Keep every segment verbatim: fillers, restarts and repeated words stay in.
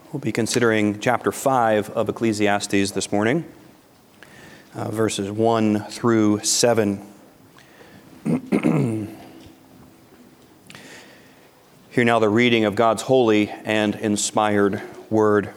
We'll be considering chapter five of Ecclesiastes this morning, uh, verses one through seven. Hear now the reading of God's holy and inspired word.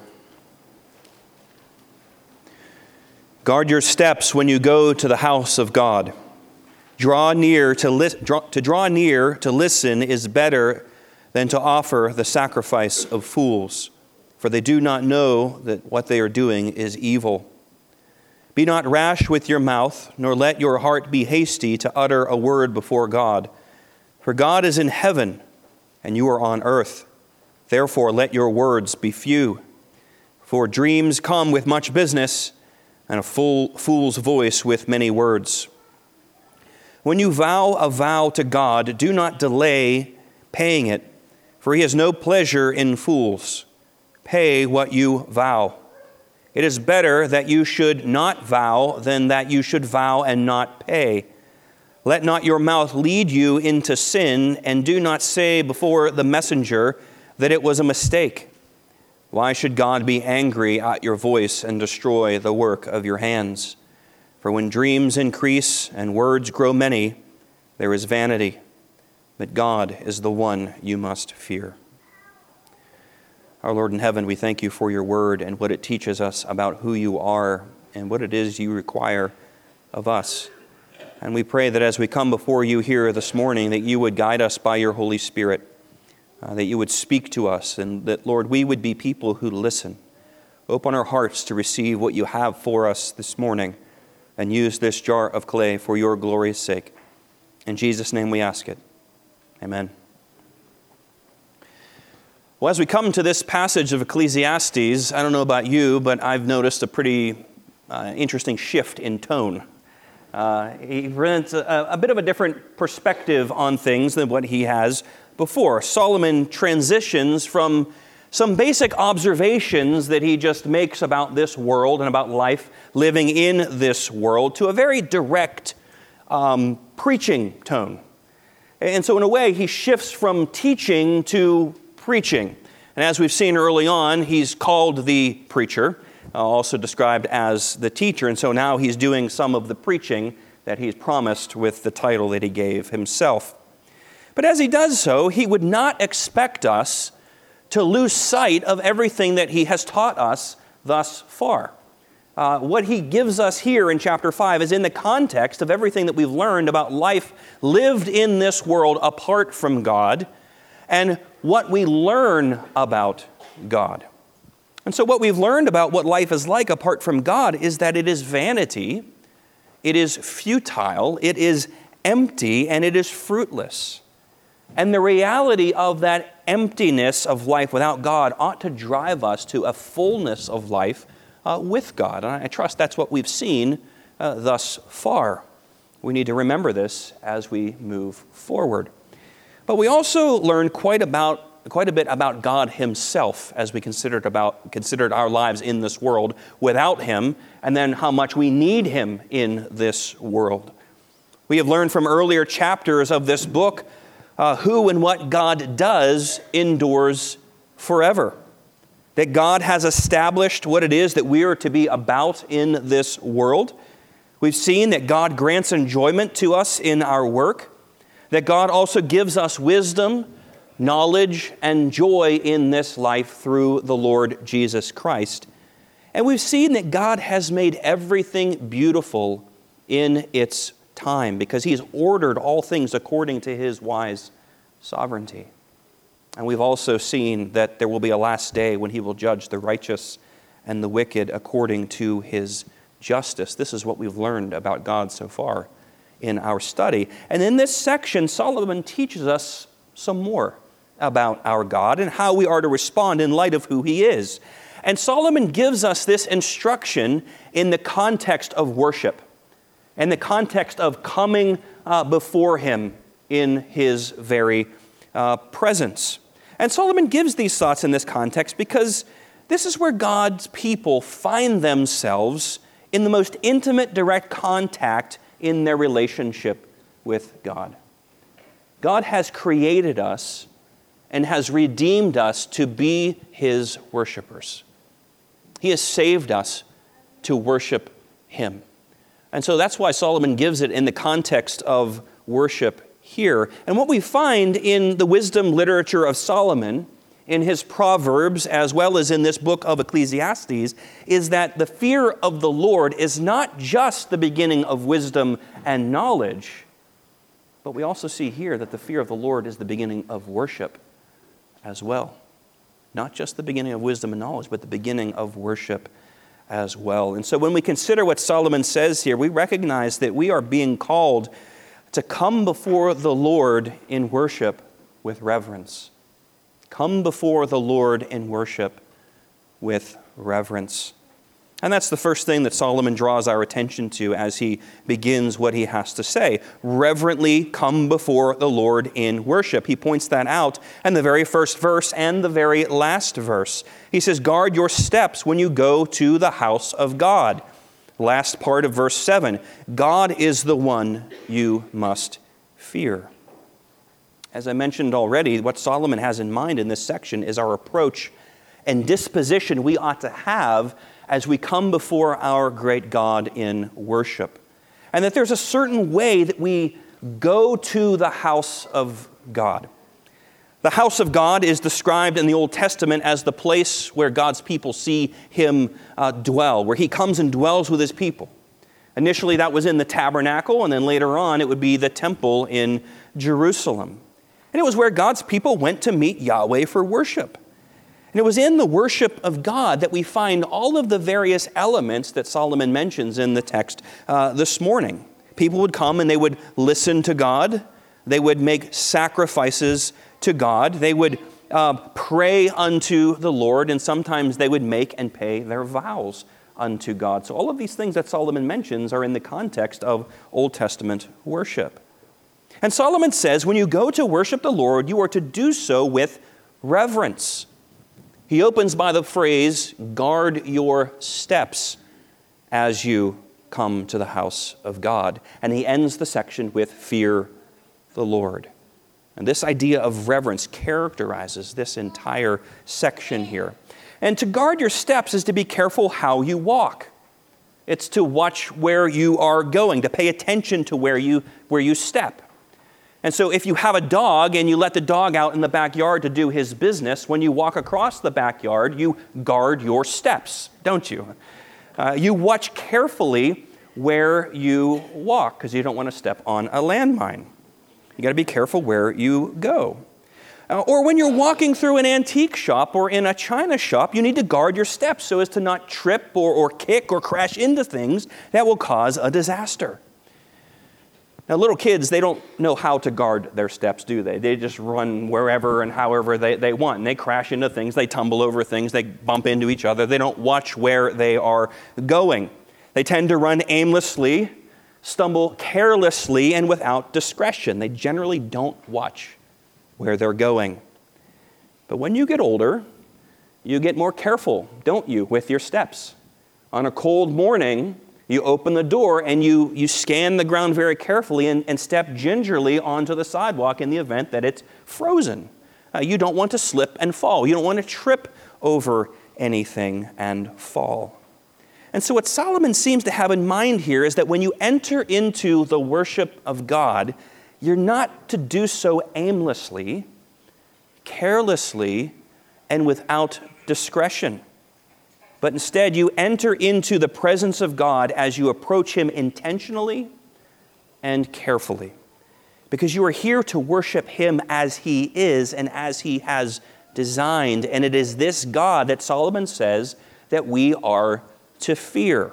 Guard your steps when you go to the house of God. Draw near to li- draw, to draw near to listen is better than to offer the sacrifice of fools, for they do not know that what they are doing is evil. Be not rash with your mouth, nor let your heart be hasty to utter a word before God. For God is in heaven, and you are on earth. Therefore let your words be few. For dreams come with much business, and a fool, fool's voice with many words. When you vow a vow to God, do not delay paying it, for he has no pleasure in fools. Pay what you vow. It is better that you should not vow than that you should vow and not pay. Let not your mouth lead you into sin, and do not say before the messenger that it was a mistake. Why should God be angry at your voice and destroy the work of your hands? For when dreams increase and words grow many, there is vanity. But God is the one you must fear. Our Lord in heaven, we thank you for your word and what it teaches us about who you are and what it is you require of us. And we pray that as we come before you here this morning, that you would guide us by your Holy Spirit, uh, that you would speak to us, and that, Lord, we would be people who listen. Open our hearts to receive what you have for us this morning, and use this jar of clay for your glory's sake. In Jesus' name we ask it. Amen. Well, as we come to this passage of Ecclesiastes, I don't know about you, but I've noticed a pretty uh, interesting shift in tone. Uh, he presents a, a bit of a different perspective on things than what he has before. Solomon transitions from some basic observations that he just makes about this world and about life living in this world to a very direct um, preaching tone. And so in a way, he shifts from teaching to preaching. And as we've seen early on, he's called the preacher, uh, also described as the teacher. And so now he's doing some of the preaching that he's promised with the title that he gave himself. But as he does so, he would not expect us to lose sight of everything that he has taught us thus far. Uh, what he gives us here in chapter five is in the context of everything that we've learned about life lived in this world apart from God, and what we learn about God. And so what we've learned about what life is like apart from God is that it is vanity, it is futile, it is empty, and it is fruitless. And the reality of that emptiness of life without God ought to drive us to a fullness of life uh, with God. And I trust that's what we've seen uh, thus far. We need to remember this as we move forward. But we also learned quite about quite a bit about God himself as we considered about considered our lives in this world without him, and then how much we need him in this world. We have learned from earlier chapters of this book uh, who and what God does endures forever. That God has established what it is that we are to be about in this world. We've seen that God grants enjoyment to us in our work. That God also gives us wisdom, knowledge, and joy in this life through the Lord Jesus Christ. And we've seen that God has made everything beautiful in its time because he's ordered all things according to his wise sovereignty. And we've also seen that there will be a last day when he will judge the righteous and the wicked according to his justice. This is what we've learned about God so far in our study. And in this section, Solomon teaches us some more about our God and how we are to respond in light of who he is. And Solomon gives us this instruction in the context of worship, in the context of coming uh, before him in his very uh, presence. And Solomon gives these thoughts in this context because this is where God's people find themselves in the most intimate, direct contact in their relationship with God. God has created us and has redeemed us to be his worshipers. He has saved us to worship him. And so that's why Solomon gives it in the context of worship here. And what we find in the wisdom literature of Solomon, in his Proverbs, as well as in this book of Ecclesiastes, is that the fear of the Lord is not just the beginning of wisdom and knowledge, but we also see here that the fear of the Lord is the beginning of worship as well. Not just the beginning of wisdom and knowledge, but the beginning of worship as well. And so when we consider what Solomon says here, we recognize that we are being called to come before the Lord in worship with reverence. Come before the Lord in worship with reverence. And that's the first thing that Solomon draws our attention to as he begins what he has to say. Reverently come before the Lord in worship. He points that out in the very first verse and the very last verse. He says, guard your steps when you go to the house of God. Last part of verse seven, God is the one you must fear. As I mentioned already, what Solomon has in mind in this section is our approach and disposition we ought to have as we come before our great God in worship. And that there's a certain way that we go to the house of God. The house of God is described in the Old Testament as the place where God's people see him uh, dwell, where he comes and dwells with his people. Initially, that was in the tabernacle, and then later on, it would be the temple in Jerusalem. And it was where God's people went to meet Yahweh for worship. And it was in the worship of God that we find all of the various elements that Solomon mentions in the text uh, this morning. People would come and they would listen to God. They would make sacrifices to God. They would uh, pray unto the Lord, and sometimes they would make and pay their vows unto God. So all of these things that Solomon mentions are in the context of Old Testament worship. And Solomon says, when you go to worship the Lord, you are to do so with reverence. He opens by the phrase, guard your steps as you come to the house of God. And he ends the section with fear the Lord. And this idea of reverence characterizes this entire section here. And to guard your steps is to be careful how you walk. It's to watch where you are going, to pay attention to where you, where you step. And so if you have a dog and you let the dog out in the backyard to do his business, when you walk across the backyard, you guard your steps, don't you? Uh, you watch carefully where you walk because you don't want to step on a landmine. You got to be careful where you go. Uh, or when you're walking through an antique shop or in a china shop, you need to guard your steps so as to not trip or, or kick or crash into things that will cause a disaster. Now, little kids, they don't know how to guard their steps, do they? They just run wherever and however they, they want. And they crash into things, they tumble over things, they bump into each other. They don't watch where they are going. They tend to run aimlessly, stumble carelessly, and without discretion. They generally don't watch where they're going. But when you get older, you get more careful, don't you, with your steps. On a cold morning, you open the door and you, you scan the ground very carefully and, and step gingerly onto the sidewalk in the event that it's frozen. Uh, you don't want to slip and fall. You don't want to trip over anything and fall. And so what Solomon seems to have in mind here is that when you enter into the worship of God, you're not to do so aimlessly, carelessly, and without discretion. But instead, you enter into the presence of God as you approach him intentionally and carefully. Because you are here to worship him as he is and as he has designed. And it is this God that Solomon says that we are to fear.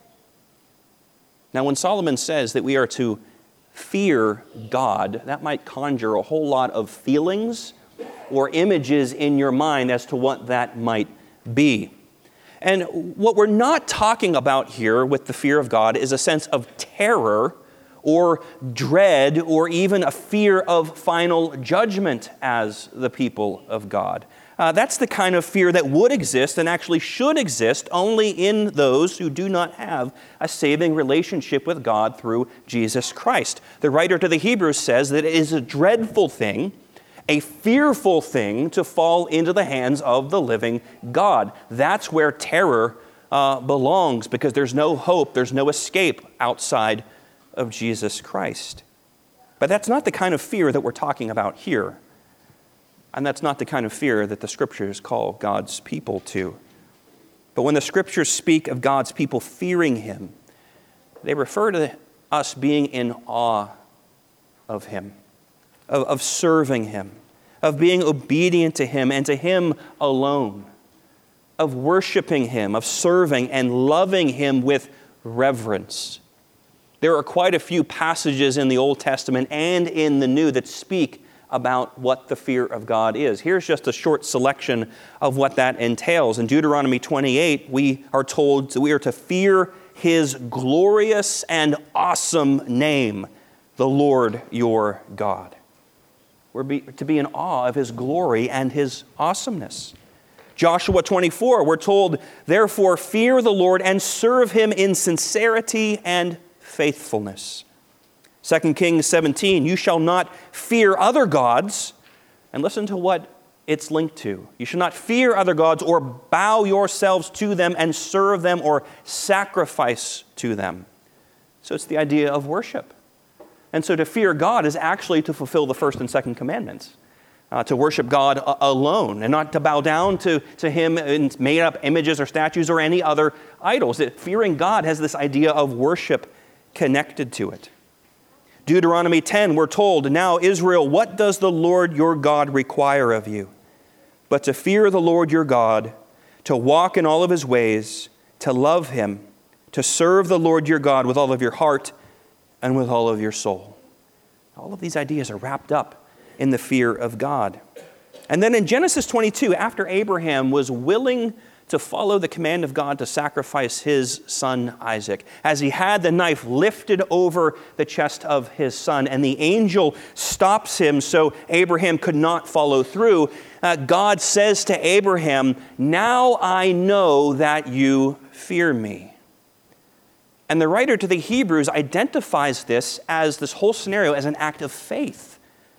Now, when Solomon says that we are to fear God, that might conjure a whole lot of feelings or images in your mind as to what that might be. And what we're not talking about here with the fear of God is a sense of terror or dread or even a fear of final judgment as the people of God. Uh, that's the kind of fear that would exist and actually should exist only in those who do not have a saving relationship with God through Jesus Christ. The writer to the Hebrews says that it is a dreadful thing a fearful thing to fall into the hands of the living God. That's where terror uh, belongs, because there's no hope, there's no escape outside of Jesus Christ. But that's not the kind of fear that we're talking about here. And that's not the kind of fear that the Scriptures call God's people to. But when the Scriptures speak of God's people fearing Him, they refer to us being in awe of Him, of, of serving Him, of being obedient to Him and to Him alone, of worshiping Him, of serving and loving Him with reverence. There are quite a few passages in the Old Testament and in the New that speak about what the fear of God is. Here's just a short selection of what that entails. In Deuteronomy twenty-eight, we are told that we are to fear His glorious and awesome name, the Lord your God. We're be, to be in awe of His glory and His awesomeness. Joshua twenty-four, we're told, therefore fear the Lord and serve Him in sincerity and faithfulness. Second Kings seventeen, you shall not fear other gods. And listen to what it's linked to. You shall not fear other gods or bow yourselves to them and serve them or sacrifice to them. So it's the idea of worship. And so to fear God is actually to fulfill the first and second commandments. Uh, to worship God a- alone and not to bow down to, to Him in made up images or statues or any other idols. That fearing God has this idea of worship connected to it. Deuteronomy ten, we're told, now Israel, what does the Lord your God require of you? But to fear the Lord your God, to walk in all of His ways, to love Him, to serve the Lord your God with all of your heart and with all of your soul. All of these ideas are wrapped up in the fear of God. And then in Genesis twenty-two, after Abraham was willing to follow the command of God to sacrifice his son Isaac, as he had the knife lifted over the chest of his son, and the angel stops him so Abraham could not follow through, uh, God says to Abraham, now I know that you fear me. And the writer to the Hebrews identifies this as this whole scenario as an act of faith.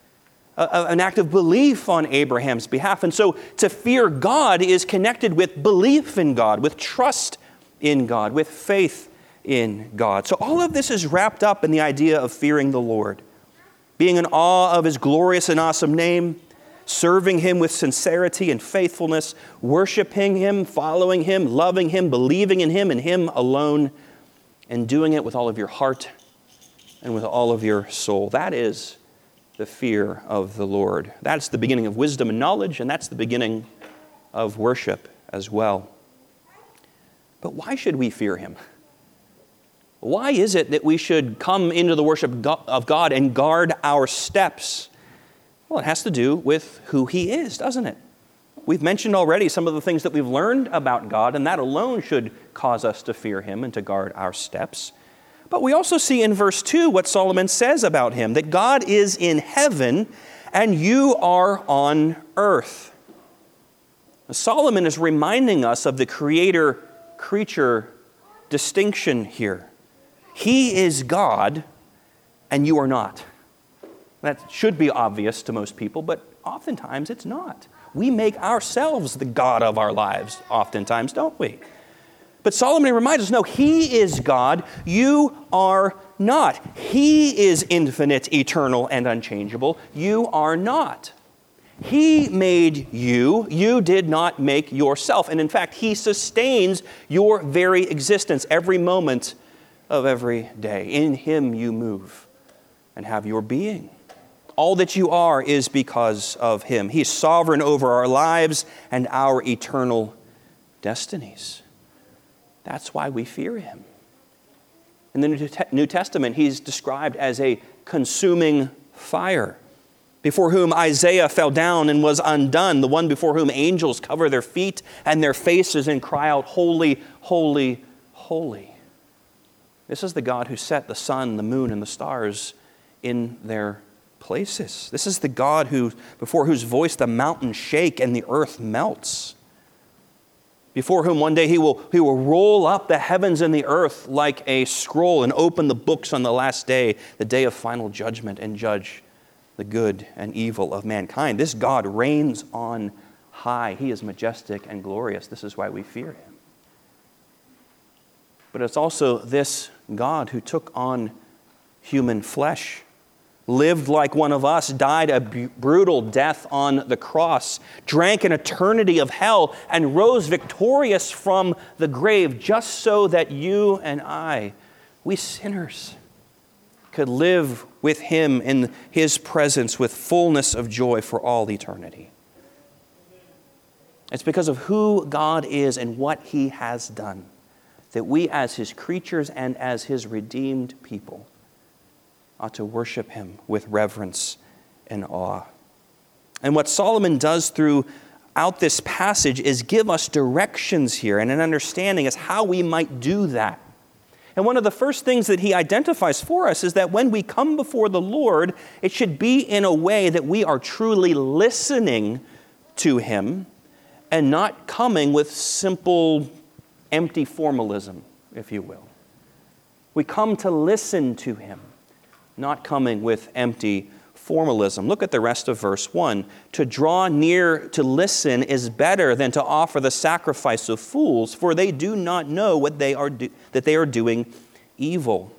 An act of belief on Abraham's behalf. And so to fear God is connected with belief in God, with trust in God, with faith in God. So all of this is wrapped up in the idea of fearing the Lord, being in awe of His glorious and awesome name, serving Him with sincerity and faithfulness, worshiping Him, following Him, loving Him, believing in Him and Him alone, and doing it with all of your heart and with all of your soul. That is the fear of the Lord. That's the beginning of wisdom and knowledge, and that's the beginning of worship as well. But why should we fear Him? Why is it that we should come into the worship of God and guard our steps? Well, it has to do with who He is, doesn't it? We've mentioned already some of the things that we've learned about God, and that alone should cause us to fear Him and to guard our steps. But we also see in verse two what Solomon says about Him, that God is in heaven and you are on earth. Solomon is reminding us of the creator-creature distinction here. He is God and you are not. That should be obvious to most people, but oftentimes it's not. We make ourselves the God of our lives oftentimes, don't we? But Solomon reminds us, no, He is God, you are not. He is infinite, eternal, and unchangeable. You are not. He made you. You did not make yourself. And in fact, He sustains your very existence every moment of every day. In Him you move and have your being. All that you are is because of Him. He's sovereign over our lives and our eternal destinies. That's why we fear Him. In the New Testament, He's described as a consuming fire, before whom Isaiah fell down and was undone, the one before whom angels cover their feet and their faces and cry out, holy, holy, holy. This is the God who set the sun, the moon, and the stars in their places. This is the God who, before whose voice the mountains shake and the earth melts. Before whom one day he will, he will roll up the heavens and the earth like a scroll and open the books on the last day, the day of final judgment, and judge the good and evil of mankind. This God reigns on high. He is majestic and glorious. This is why we fear him. But it's also this God who took on human flesh, lived like one of us, died a b- brutal death on the cross, drank an eternity of hell, and rose victorious from the grave just so that you and I, we sinners, could live with him in his presence with fullness of joy for all eternity. It's because of who God is and what he has done that we as his creatures and as his redeemed people ought to worship him with reverence and awe. And what Solomon does throughout this passage is give us directions here and an understanding as how we might do that. And one of the first things that he identifies for us is that when we come before the Lord, it should be in a way that we are truly listening to him and not coming with simple, empty formalism, if you will. We come to listen to him, not coming with empty formalism. Look at the rest of verse one. To draw near to listen is better than to offer the sacrifice of fools, for they do not know what they are do- that they are doing evil.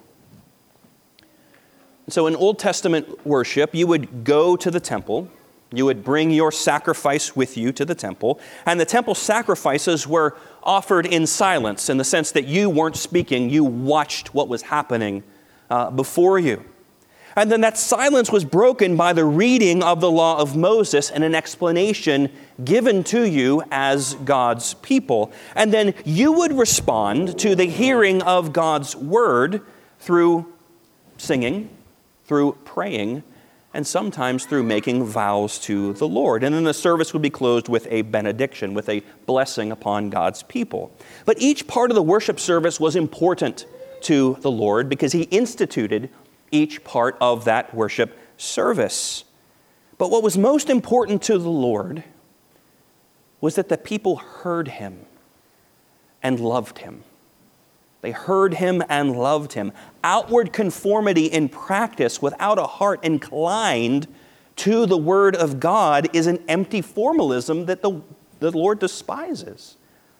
So in Old Testament worship, you would go to the temple, you would bring your sacrifice with you to the temple, and the temple sacrifices were offered in silence in the sense that you weren't speaking, you watched what was happening uh, before you. And then that silence was broken by the reading of the law of Moses and an explanation given to you as God's people. And then you would respond to the hearing of God's word through singing, through praying, and sometimes through making vows to the Lord. And then the service would be closed with a benediction, with a blessing upon God's people. But each part of the worship service was important to the Lord because he instituted each part of that worship service. But what was most important to the Lord was that the people heard him and loved him. They heard him and loved him. Outward conformity in practice without a heart inclined to the word of God is an empty formalism that the, the Lord despises.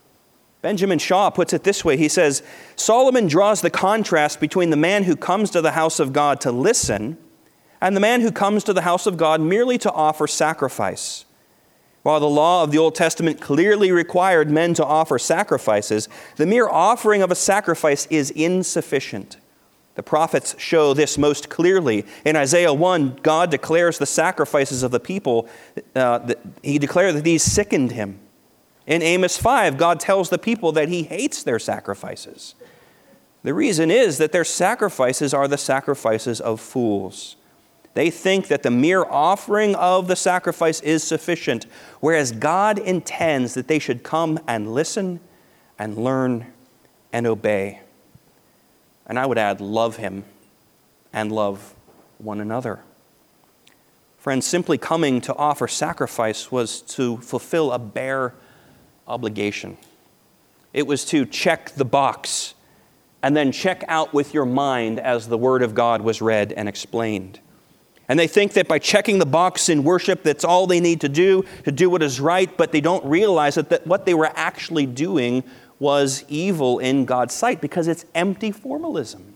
Benjamin Shaw puts it this way. He says, Solomon draws the contrast between the man who comes to the house of God to listen and the man who comes to the house of God merely to offer sacrifice. While the law of the Old Testament clearly required men to offer sacrifices, the mere offering of a sacrifice is insufficient. The prophets show this most clearly. In Isaiah one, God declares the sacrifices of the people. Uh, that he declared that these sickened him. In Amos five, God tells the people that he hates their sacrifices. The reason is that their sacrifices are the sacrifices of fools. They think that the mere offering of the sacrifice is sufficient, whereas God intends that they should come and listen and learn and obey. And I would add, love him and love one another. Friends, simply coming to offer sacrifice was to fulfill a bare obligation. It was to check the box and then check out with your mind as the Word of God was read and explained. And they think that by checking the box in worship, that's all they need to do to do what is right, but they don't realize that, that what they were actually doing was evil in God's sight because it's empty formalism.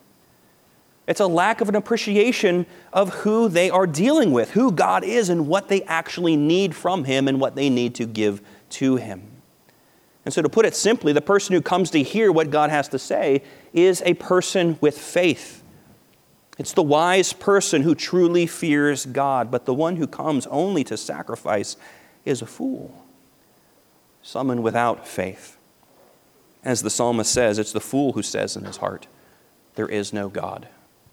It's a lack of an appreciation of who they are dealing with, who God is and what they actually need from him and what they need to give to him. And so to put it simply, the person who comes to hear what God has to say is a person with faith. It's the wise person who truly fears God, but the one who comes only to sacrifice is a fool, someone without faith. As the psalmist says, it's the fool who says in his heart, there is no God.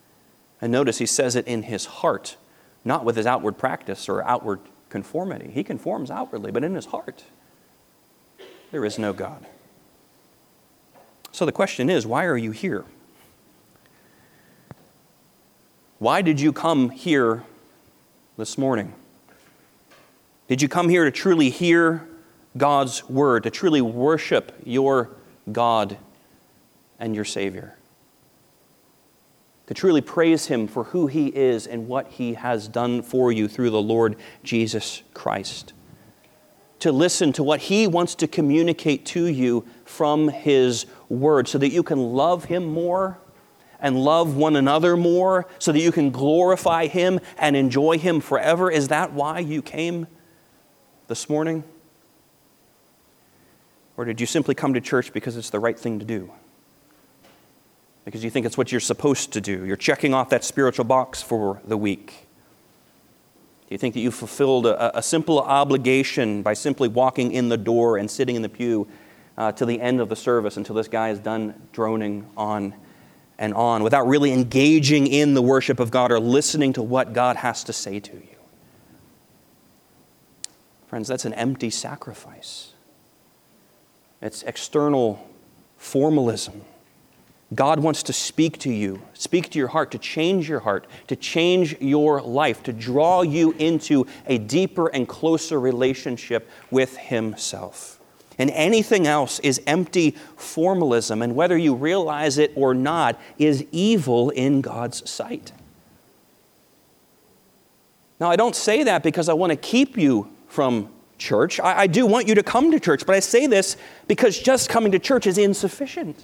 And notice he says it in his heart, not with his outward practice or outward conformity. He conforms outwardly, but in his heart, there is no God. So the question is, why are you here? Why did you come here this morning? Did you come here to truly hear God's word, to truly worship your God and your Savior? to truly praise him for who he is and what he has done for you through the Lord Jesus Christ. To listen to what he wants to communicate to you from his word so that you can love him more and love one another more, so that you can glorify him and enjoy him forever. Is that why you came this morning? Or did you simply come to church because it's the right thing to do? Because you think it's what you're supposed to do. You're checking off that spiritual box for the week. Do you think that you fulfilled a, a simple obligation by simply walking in the door and sitting in the pew uh, to the end of the service until this guy is done droning on and on without really engaging in the worship of God or listening to what God has to say to you? Friends, that's an empty sacrifice. It's external formalism. God wants to speak to you, speak to your heart, to change your heart, to change your life, to draw you into a deeper and closer relationship with himself. And anything else is empty formalism, and whether you realize it or not, is evil in God's sight. Now, I don't say that because I want to keep you from church. I, I do want you to come to church, but I say this because just coming to church is insufficient.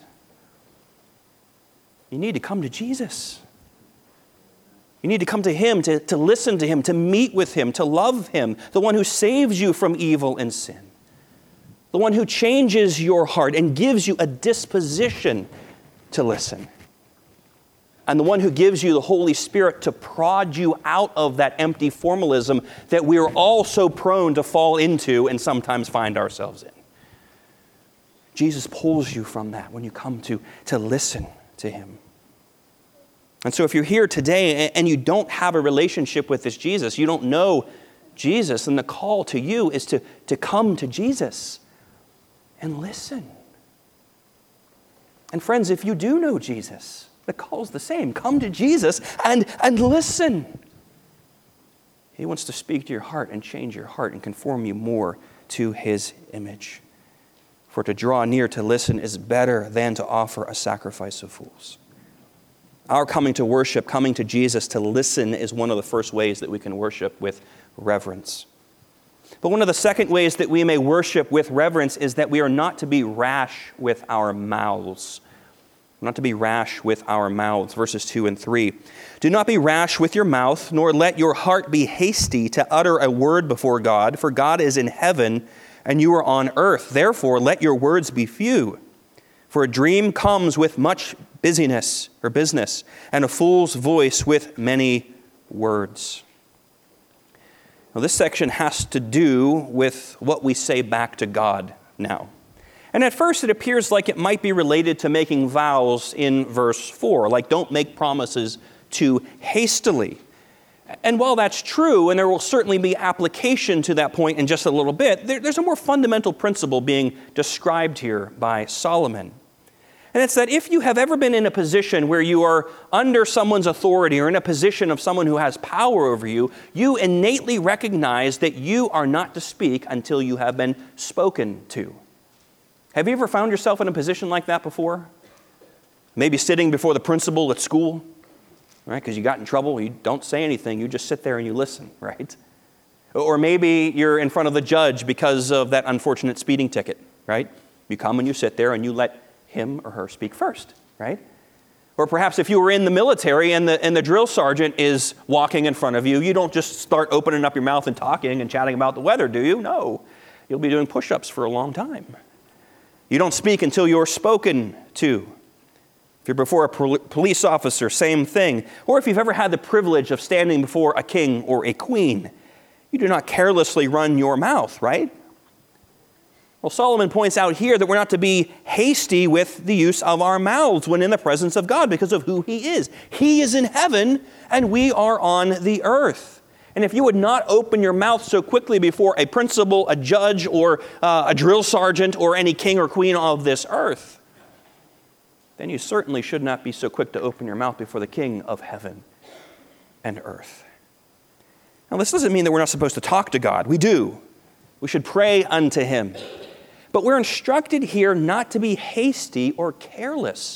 You need to come to Jesus. You need to come to him, to, to listen to him, to meet with him, to love him, the one who saves you from evil and sin, the one who changes your heart and gives you a disposition to listen, and the one who gives you the Holy Spirit to prod you out of that empty formalism that we are all so prone to fall into and sometimes find ourselves in. Jesus pulls you from that when you come to, to listen to him. And so if you're here today and you don't have a relationship with this Jesus, you don't know Jesus, then the call to you is to, to come to Jesus and listen. And friends, if you do know Jesus, the call's the same. Come to Jesus and, and listen. He wants to speak to your heart and change your heart and conform you more to his image. For to draw near to listen is better than to offer a sacrifice of fools. Our coming to worship, coming to Jesus to listen, is one of the first ways that we can worship with reverence. But one of the second ways that we may worship with reverence is that we are not to be rash with our mouths. Not to be rash with our mouths. Verses two and three. Do not be rash with your mouth, nor let your heart be hasty to utter a word before God, for God is in heaven and you are on earth. Therefore, let your words be few. For a dream comes with much busyness or business, and a fool's voice with many words. Now, this section has to do with what we say back to God now. And at first, it appears like it might be related to making vows in verse four, like don't make promises too hastily. And while that's true, and there will certainly be application to that point in just a little bit, there, there's a more fundamental principle being described here by Solomon. And it's that if you have ever been in a position where you are under someone's authority or in a position of someone who has power over you, you innately recognize that you are not to speak until you have been spoken to. Have you ever found yourself in a position like that before? Maybe sitting before the principal at school, right? Because you got in trouble, you don't say anything, you just sit there and you listen, right? Or maybe you're in front of the judge because of that unfortunate speeding ticket, right? You come and you sit there and you let him or her speak first, right? Or perhaps if you were in the military and the, and the drill sergeant is walking in front of you, you don't just start opening up your mouth and talking and chatting about the weather, do you? No. You'll be doing push-ups for a long time. You don't speak until you're spoken to. If you're before a pol- police officer, same thing. Or if you've ever had the privilege of standing before a king or a queen, you do not carelessly run your mouth, right? Well, Solomon points out here that we're not to be hasty with the use of our mouths when in the presence of God because of who he is. He is in heaven and we are on the earth. And if you would not open your mouth so quickly before a principal, a judge, or uh, a drill sergeant, or any king or queen of this earth, then you certainly should not be so quick to open your mouth before the King of heaven and earth. Now, this doesn't mean that we're not supposed to talk to God. We do. We should pray unto him. But we're instructed here not to be hasty or careless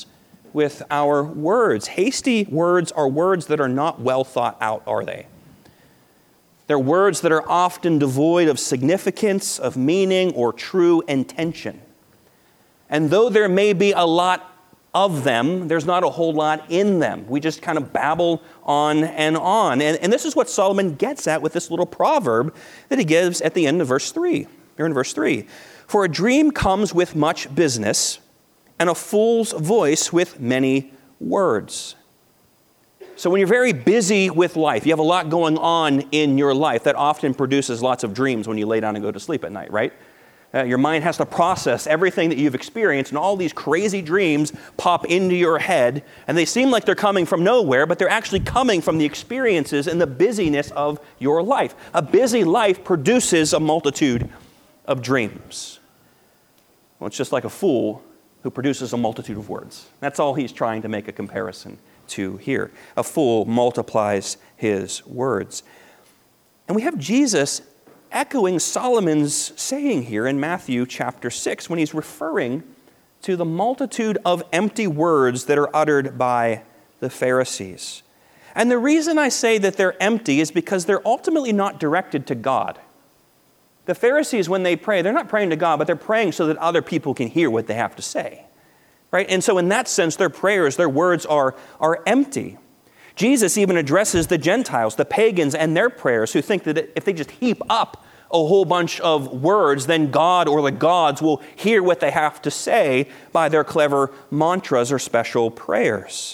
with our words. Hasty words are words that are not well thought out, are they? They're words that are often devoid of significance, of meaning, or true intention. And though there may be a lot of them, there's not a whole lot in them. We just kind of babble on and on. And, and this is what Solomon gets at with this little proverb that he gives at the end of verse three. Here in verse three. For a dream comes with much business, and a fool's voice with many words. So when you're very busy with life, you have a lot going on in your life, that often produces lots of dreams when you lay down and go to sleep at night, right? Uh, your mind has to process everything that you've experienced, and all these crazy dreams pop into your head, and they seem like they're coming from nowhere, but they're actually coming from the experiences and the busyness of your life. A busy life produces a multitude of dreams. Well, it's just like a fool who produces a multitude of words. That's all he's trying to make a comparison to here. A fool multiplies his words. And we have Jesus echoing Solomon's saying here in Matthew chapter six when he's referring to the multitude of empty words that are uttered by the Pharisees. And the reason I say that they're empty is because they're ultimately not directed to God. The Pharisees, when they pray, they're not praying to God, but they're praying so that other people can hear what they have to say. Right? And so in that sense, their prayers, their words are, are empty. Jesus even addresses the Gentiles, the pagans, and their prayers who think that if they just heap up a whole bunch of words, then God or the gods will hear what they have to say by their clever mantras or special prayers.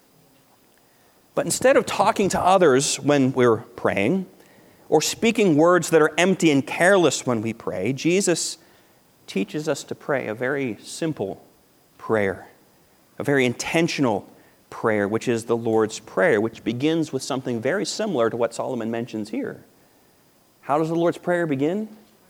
But instead of talking to others when we're praying, or speaking words that are empty and careless when we pray, Jesus teaches us to pray a very simple prayer, a very intentional prayer, which is the Lord's Prayer, which begins with something very similar to what Solomon mentions here. How does the Lord's Prayer begin?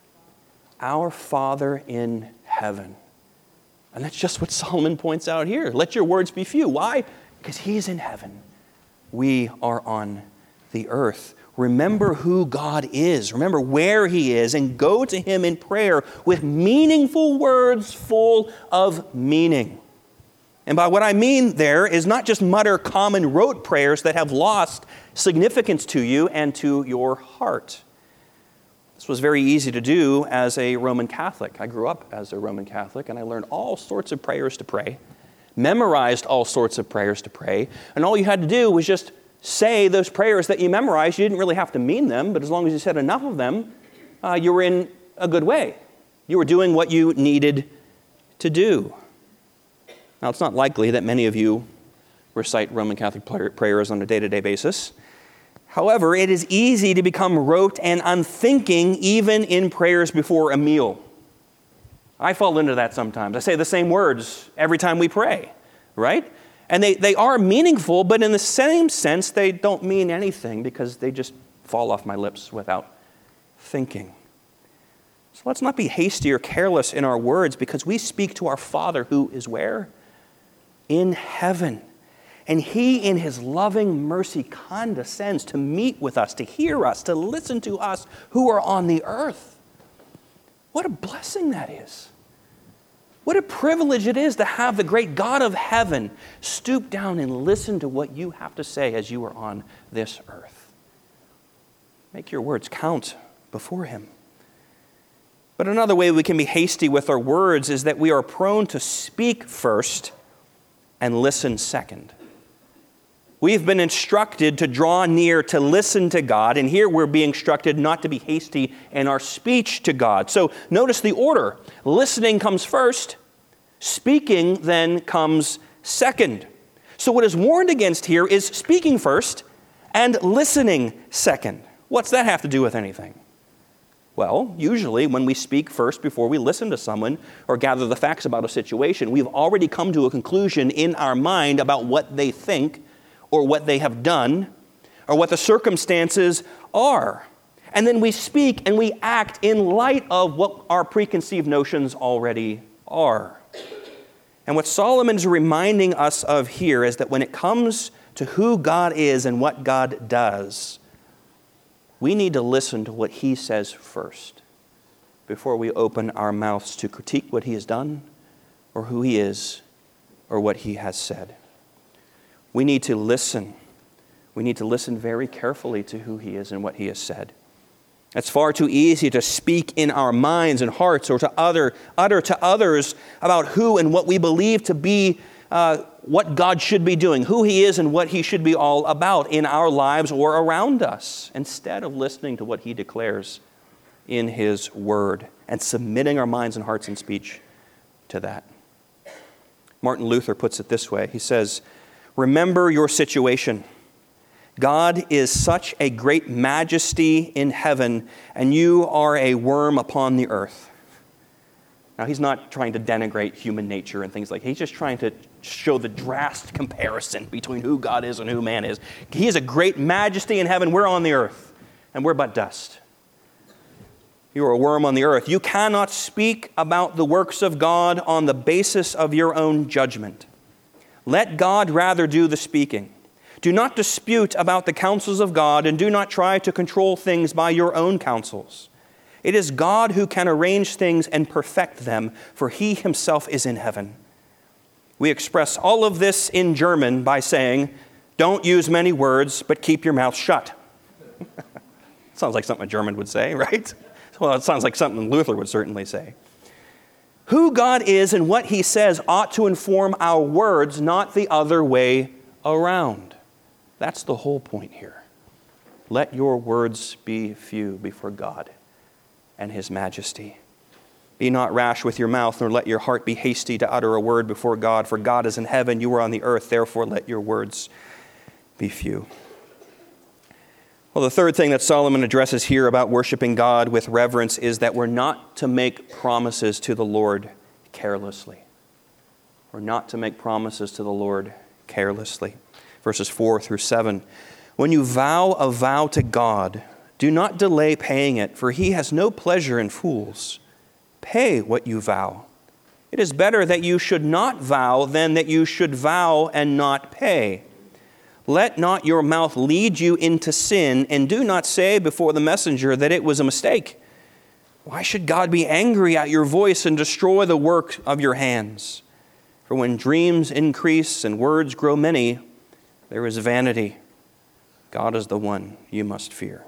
Our Father in heaven. And that's just what Solomon points out here. Let your words be few. Why? Because he's in heaven. We are on the earth. Remember who God is. Remember where he is, and go to him in prayer with meaningful words full of meaning. And by what I mean there is not just mutter common rote prayers that have lost significance to you and to your heart. This was very easy to do as a Roman Catholic. I grew up as a Roman Catholic, and I learned all sorts of prayers to pray, memorized all sorts of prayers to pray, and all you had to do was just say those prayers that you memorized. You didn't really have to mean them, but as long as you said enough of them, uh, you were in a good way. You were doing what you needed to do. Now, it's not likely that many of you recite Roman Catholic prayers on a day-to-day basis. However, it is easy to become rote and unthinking even in prayers before a meal. I fall into that sometimes. I say the same words every time we pray, right? And they, they are meaningful, but in the same sense, they don't mean anything because they just fall off my lips without thinking. So let's not be hasty or careless in our words, because we speak to our Father who is where? In heaven. And he, in his loving mercy, condescends to meet with us, to hear us, to listen to us who are on the earth. What a blessing that is. What a privilege it is to have the great God of heaven stoop down and listen to what you have to say as you are on this earth. Make your words count before him. But another way we can be hasty with our words is that we are prone to speak first and listen second. We've been instructed to draw near to listen to God, and here we're being instructed not to be hasty in our speech to God. So notice the order. Listening comes first, speaking then comes second. So what is warned against here is speaking first and listening second. What's that have to do with anything? Well, usually when we speak first before we listen to someone or gather the facts about a situation, we've already come to a conclusion in our mind about what they think or what they have done or what the circumstances are. And then we speak and we act in light of what our preconceived notions already are. And what Solomon's reminding us of here is that when it comes to who God is and what God does, we need to listen to what he says first before we open our mouths to critique what he has done or who he is or what he has said. We need to listen. We need to listen very carefully to who he is and what he has said. It's far too easy to speak in our minds and hearts or to other, utter to others about who and what we believe to be uh, what God should be doing, who he is and what he should be all about in our lives or around us, instead of listening to what he declares in his word and submitting our minds and hearts and speech to that. Martin Luther puts it this way. He says, "Remember your situation. God is such a great majesty in heaven, and you are a worm upon the earth." Now, he's not trying to denigrate human nature and things like that. He's just trying to show the drastic comparison between who God is and who man is. He is a great majesty in heaven. We're on the earth, and we're but dust. You are a worm on the earth. You cannot speak about the works of God on the basis of your own judgment. Let God rather do the speaking. Do not dispute about the counsels of God, and do not try to control things by your own counsels. It is God who can arrange things and perfect them, for he himself is in heaven. We express all of this in German by saying, don't use many words, but keep your mouth shut. Sounds like something a German would say, right? Well, it sounds like something Luther would certainly say. Who God is and what he says ought to inform our words, not the other way around. That's the whole point here. Let your words be few before God and his majesty. Be not rash with your mouth, nor let your heart be hasty to utter a word before God. For God is in heaven, you are on the earth, therefore let your words be few. Well, the third thing that Solomon addresses here about worshiping God with reverence is that we're not to make promises to the Lord carelessly. We're not to make promises to the Lord carelessly. Verses four through seven. When you vow a vow to God, do not delay paying it, for he has no pleasure in fools. Pay what you vow. It is better that you should not vow than that you should vow and not pay. Let not your mouth lead you into sin, and do not say before the messenger that it was a mistake. Why should God be angry at your voice and destroy the work of your hands? For when dreams increase and words grow many, there is vanity. God is the one you must fear.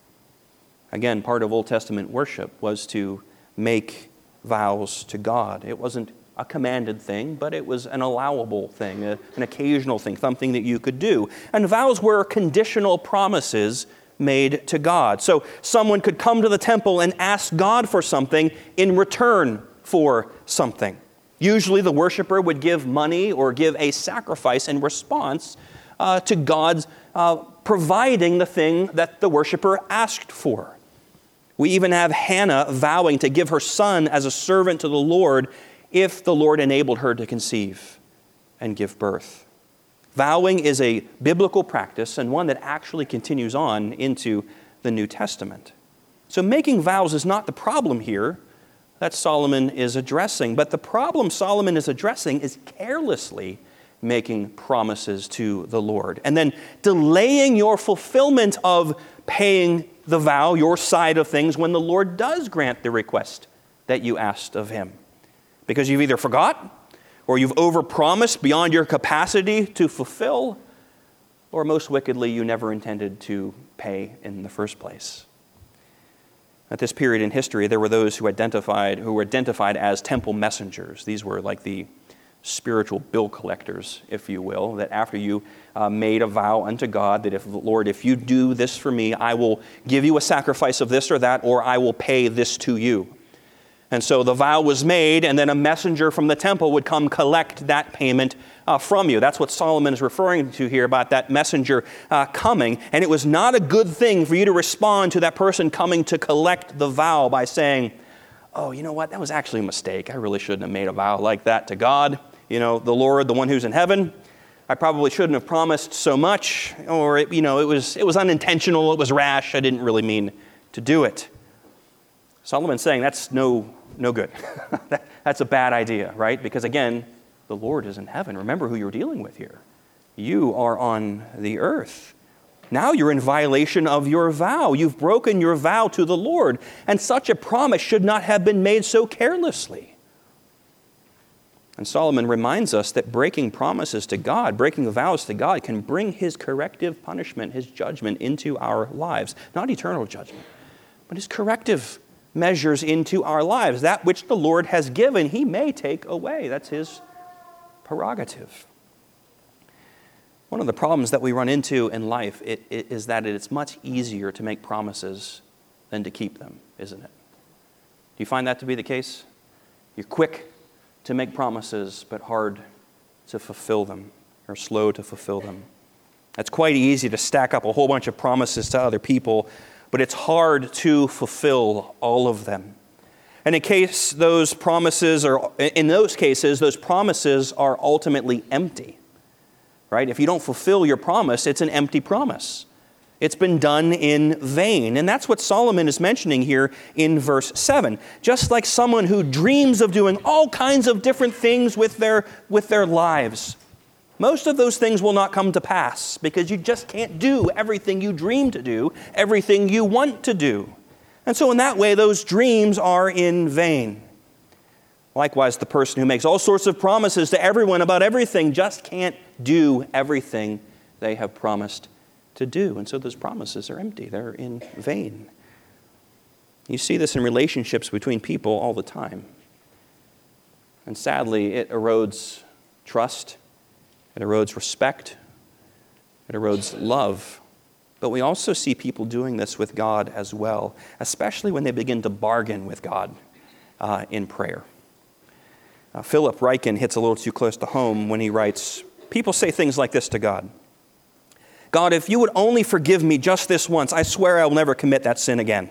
Again, part of Old Testament worship was to make vows to God. It wasn't a commanded thing, but it was an allowable thing, a, an occasional thing, something that you could do. And vows were conditional promises made to God. So someone could come to the temple and ask God for something in return for something. Usually the worshiper would give money or give a sacrifice in response uh, to God's uh, providing the thing that the worshiper asked for. We even have Hannah vowing to give her son as a servant to the Lord if the Lord enabled her to conceive and give birth. Vowing is a biblical practice and one that actually continues on into the New Testament. So making vows is not the problem here that Solomon is addressing, but the problem Solomon is addressing is carelessly making promises to the Lord and then delaying your fulfillment of paying the vow, your side of things, when the Lord does grant the request that you asked of him. Because you've either forgot, or you've overpromised beyond your capacity to fulfill, or most wickedly, you never intended to pay in the first place. At this period in history, there were those who identified who were identified as temple messengers. These were like the spiritual bill collectors, if you will, that after you uh, made a vow unto God that if, Lord, if you do this for me, I will give you a sacrifice of this or that, or I will pay this to you. And so the vow was made, and then a messenger from the temple would come collect that payment uh, from you. That's what Solomon is referring to here about that messenger uh, coming. And it was not a good thing for you to respond to that person coming to collect the vow by saying, oh, you know what, that was actually a mistake. I really shouldn't have made a vow like that to God. You know, the Lord, the one who's in heaven. I probably shouldn't have promised so much, or, it, you know, it was it was unintentional, it was rash, I didn't really mean to do it. Solomon's saying that's no no good. that, that's a bad idea, right? Because again, the Lord is in heaven. Remember who you're dealing with here. You are on the earth. Now you're in violation of your vow. You've broken your vow to the Lord, and such a promise should not have been made so carelessly. And Solomon reminds us that breaking promises to God, breaking vows to God, can bring his corrective punishment, his judgment into our lives. Not eternal judgment, but his corrective measures into our lives. That which the Lord has given, he may take away. That's his prerogative. One of the problems that we run into in life it, it, is that it's much easier to make promises than to keep them, isn't it? Do you find that to be the case? You're quick to make promises, but hard to fulfill them, or slow to fulfill them. It's quite easy to stack up a whole bunch of promises to other people, but it's hard to fulfill all of them. And in case those promises are, in those cases, those promises are ultimately empty, right? If you don't fulfill your promise, it's an empty promise. It's been done in vain. And that's what Solomon is mentioning here in verse seven. Just like someone who dreams of doing all kinds of different things with their, with their lives. Most of those things will not come to pass because you just can't do everything you dream to do, everything you want to do. And so in that way, those dreams are in vain. Likewise, the person who makes all sorts of promises to everyone about everything just can't do everything they have promised to do. And so those promises are empty. They're in vain. You see this in relationships between people all the time. And sadly, it erodes trust. It erodes respect. It erodes love. But we also see people doing this with God as well, especially when they begin to bargain with God uh, in prayer. Uh, Philip Ryken hits a little too close to home when he writes, people say things like this to God. God, if you would only forgive me just this once, I swear I will never commit that sin again.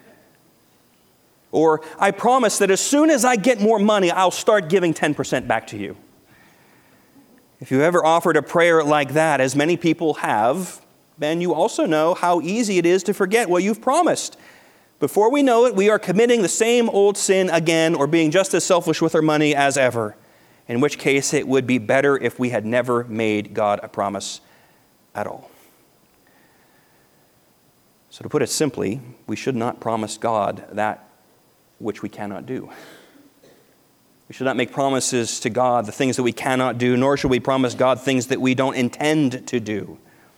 Or, I promise that as soon as I get more money, I'll start giving ten percent back to you. If you ever offered a prayer like that, as many people have, then you also know how easy it is to forget what you've promised. Before we know it, we are committing the same old sin again or being just as selfish with our money as ever, in which case it would be better if we had never made God a promise at all. So to put it simply, we should not promise God that which we cannot do. We should not make promises to God the things that we cannot do, nor should we promise God things that we don't intend to do.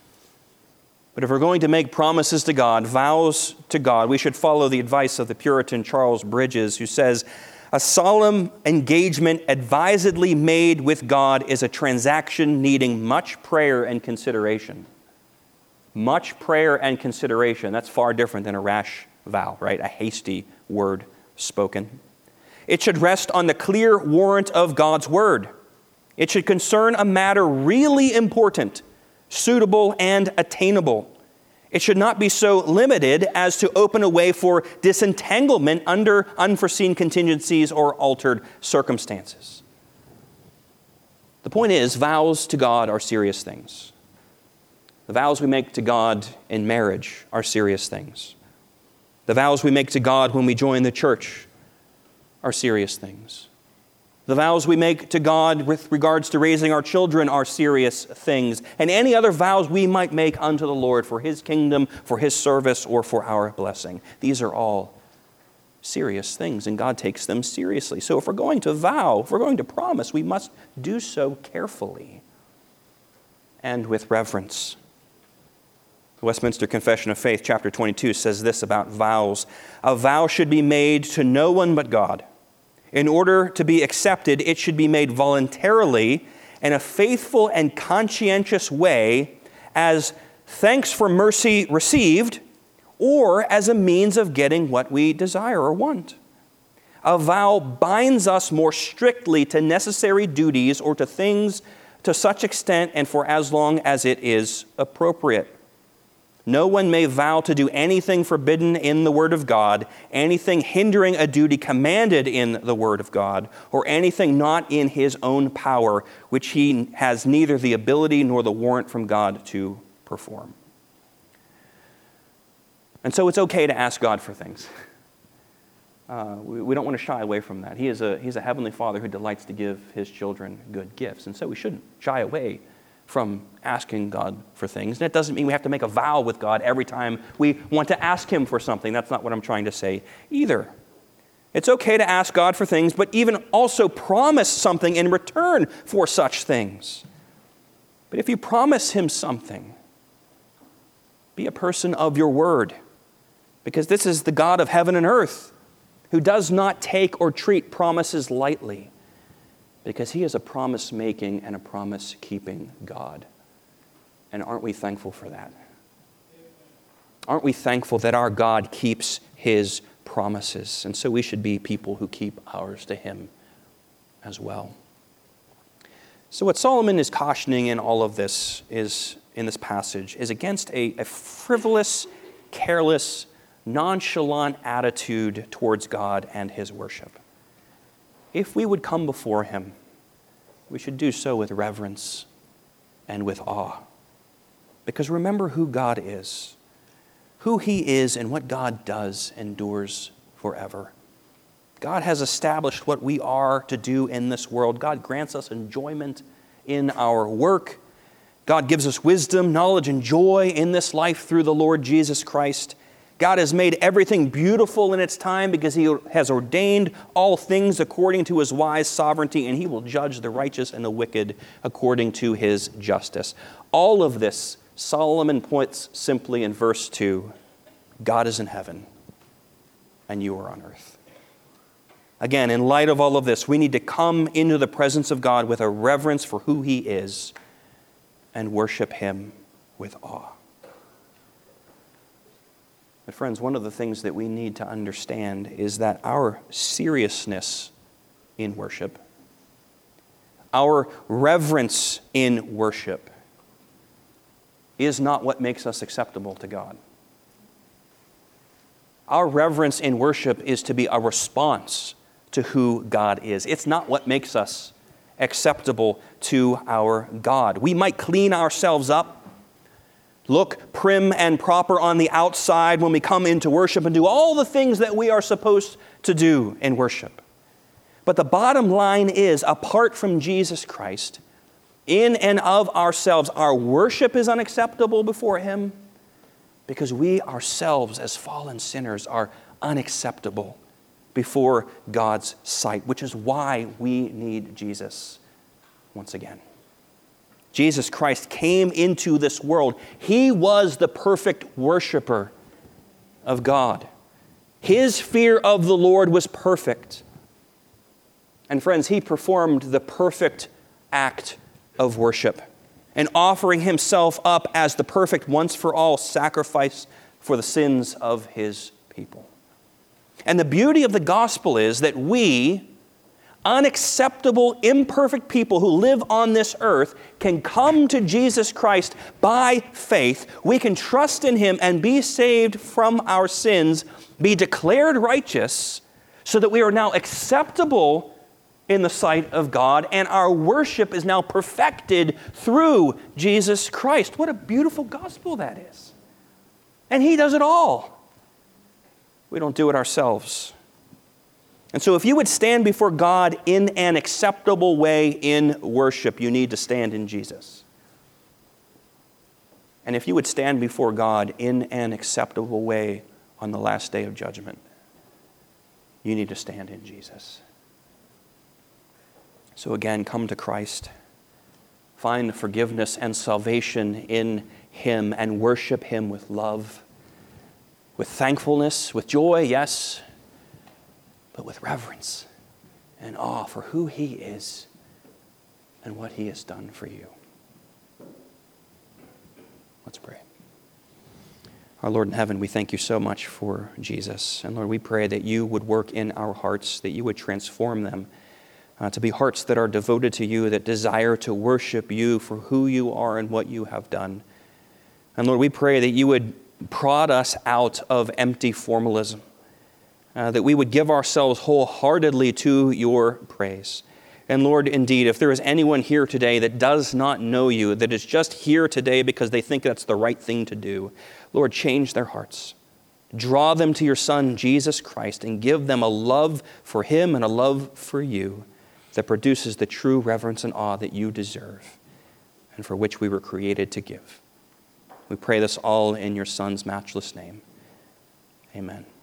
But if we're going to make promises to God, vows to God, we should follow the advice of the Puritan Charles Bridges, who says, a solemn engagement advisedly made with God is a transaction needing much prayer and consideration. Much prayer and consideration. That's far different than a rash vow, right? A hasty word spoken. It should rest on the clear warrant of God's word. It should concern a matter really important, suitable, and attainable. It should not be so limited as to open a way for disentanglement under unforeseen contingencies or altered circumstances. The point is, vows to God are serious things. The vows we make to God in marriage are serious things. The vows we make to God when we join the church are serious things. The vows we make to God with regards to raising our children are serious things. And any other vows we might make unto the Lord for His kingdom, for His service, or for our blessing. These are all serious things, and God takes them seriously. So if we're going to vow, if we're going to promise, we must do so carefully and with reverence. The Westminster Confession of Faith, chapter twenty-two, says this about vows. A vow should be made to no one but God. In order to be accepted, it should be made voluntarily in a faithful and conscientious way as thanks for mercy received or as a means of getting what we desire or want. A vow binds us more strictly to necessary duties or to things to such extent and for as long as it is appropriate. No one may vow to do anything forbidden in the Word of God, anything hindering a duty commanded in the Word of God, or anything not in his own power, which he has neither the ability nor the warrant from God to perform. And so it's okay to ask God for things. Uh, we, we don't want to shy away from that. He is a, he's a heavenly Father who delights to give his children good gifts, and so we shouldn't shy away from asking God for things. And that doesn't mean we have to make a vow with God every time we want to ask Him for something. That's not what I'm trying to say either. It's okay to ask God for things, but even also promise something in return for such things. But if you promise him something, be a person of your word, because this is the God of heaven and earth who does not take or treat promises lightly, because he is a promise-making and a promise-keeping God. And aren't we thankful for that? Aren't we thankful that our God keeps his promises? And so we should be people who keep ours to him as well. So what Solomon is cautioning in all of this is, in this passage, is against a, a frivolous, careless, nonchalant attitude towards God and his worship. If we would come before him, we should do so with reverence and with awe. Because remember who God is. Who he is and what God does endures forever. God has established what we are to do in this world. God grants us enjoyment in our work. God gives us wisdom, knowledge, and joy in this life through the Lord Jesus Christ. God has made everything beautiful in its time because he has ordained all things according to his wise sovereignty, and he will judge the righteous and the wicked according to his justice. All of this, Solomon points simply in verse two, God is in heaven and you are on earth. Again, in light of all of this, we need to come into the presence of God with a reverence for who he is and worship him with awe. But friends, one of the things that we need to understand is that our seriousness in worship, our reverence in worship, is not what makes us acceptable to God. Our reverence in worship is to be a response to who God is. It's not what makes us acceptable to our God. We might clean ourselves up, look prim and proper on the outside when we come into worship, and do all the things that we are supposed to do in worship. But the bottom line is, apart from Jesus Christ, in and of ourselves, our worship is unacceptable before him because we ourselves as fallen sinners are unacceptable before God's sight, which is why we need Jesus once again. Jesus Christ came into this world. He was the perfect worshiper of God. His fear of the Lord was perfect. And friends, he performed the perfect act of worship and offering himself up as the perfect once-for-all sacrifice for the sins of his people. And the beauty of the gospel is that we, unacceptable, imperfect people who live on this earth, can come to Jesus Christ by faith. We can trust in him and be saved from our sins, be declared righteous, so that we are now acceptable in the sight of God, and our worship is now perfected through Jesus Christ. What a beautiful gospel that is. And he does it all. We don't do it ourselves. And so if you would stand before God in an acceptable way in worship, you need to stand in Jesus. And if you would stand before God in an acceptable way on the last day of judgment, you need to stand in Jesus. So again, come to Christ. Find forgiveness and salvation in him and worship him with love, with thankfulness, with joy, yes, but with reverence and awe for who he is and what he has done for you. Let's pray. Our Lord in heaven, we thank you so much for Jesus. And Lord, we pray that you would work in our hearts, that you would transform them uh, to be hearts that are devoted to you, that desire to worship you for who you are and what you have done. And Lord, we pray that you would prod us out of empty formalism, uh, that we would give ourselves wholeheartedly to your praise. And Lord, indeed, if there is anyone here today that does not know you, that is just here today because they think that's the right thing to do, Lord, change their hearts. Draw them to your Son, Jesus Christ, and give them a love for him and a love for you that produces the true reverence and awe that you deserve and for which we were created to give. We pray this all in your Son's matchless name. Amen.